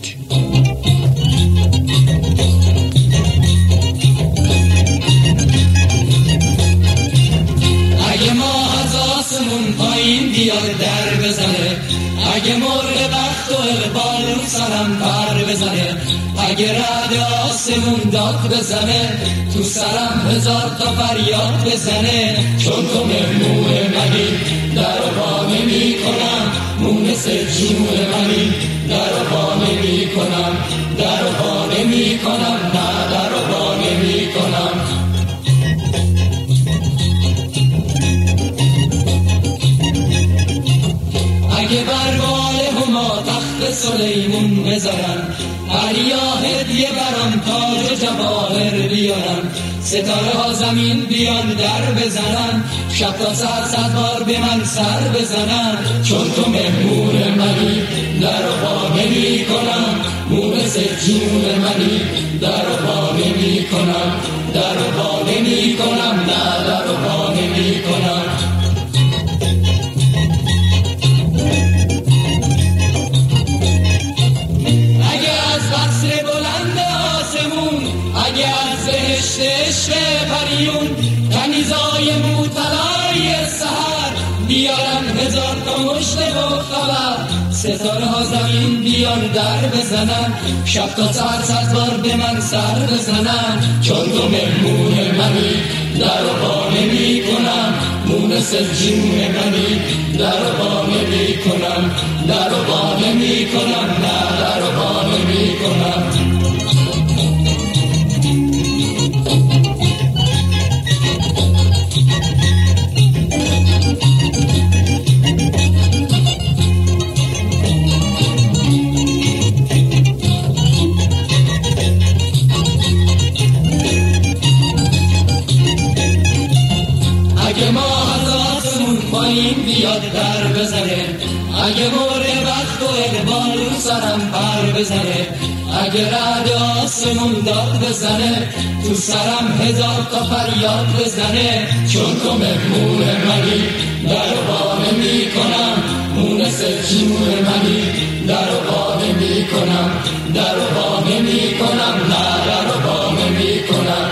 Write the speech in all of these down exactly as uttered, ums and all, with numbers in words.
اگه ما از آسمون پایین بیاد در بزنه، اگه مرغ بخت و اقبال رو سرم پر بزنه، اگه رد آسمون داد بزنه، تو سرم هزار تا فریاد بزنه، چون تو مهمون منی در و با نمی کنم، مونس جون منی در و با نمی کنم، در و با نمی کنم، نه در و با نمی کنم. اگه بر بال هما تخت سلیمون بذارن، علیا هدیه برام تاج و جواهر بیارن، ستاره ها زمین بیان در بزنن، شب تا سر صد بار به من سر بزنن، چون تو مهمون منی در و با نمی کنم، مونس جون منی در و با نمی کنم، در و با نمی کنم، نه در و با نمی کنم. اگه از بهشت عشق پریون کنیزای موطلای سحر بیارن هزار تا مشت و خبر، ستاره ها زمین بیان در بزنن، شب تا سر صد بار به من سر بزنن، چون تو مهمون منی در و با نمی کنم، مونس جون منی در و با نمی کنم، در و با نمی کنم، نه در و با نمی کنم. اگه ما از آسمون پایین بیاد در بزنه، اگه مرغ بخت و اقبال رو سرم پر بزنه، اگه رد آسمون داد بزنه، تو سرم هزار تا فریاد بزنه، چون تو مهمون منی در و با نمی کنم، مونس جون منی در و با نمی کنم، در و با نمی کنم، نه در و با نمی کنم.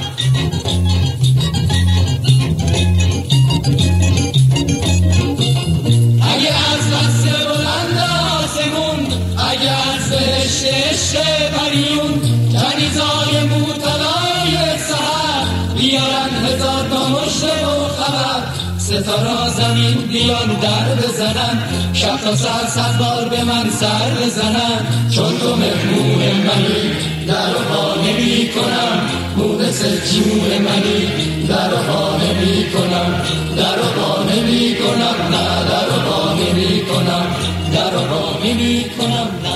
اگه از بسته بلند آسمون، اگه از بهشت عشق پریون کنیزای موطلای سحر بیارن هزار تا مشت و خبر، ستاره ها زمین بیان در بزنن، شب تا سر صد بار به من سر بزنن، چون تو مهمون منی در و با نمی کنم، مونس جون منی در و با نمی کنم، در و با نمی کنم، نه در و با نمی کنم، در و با نمی کنم.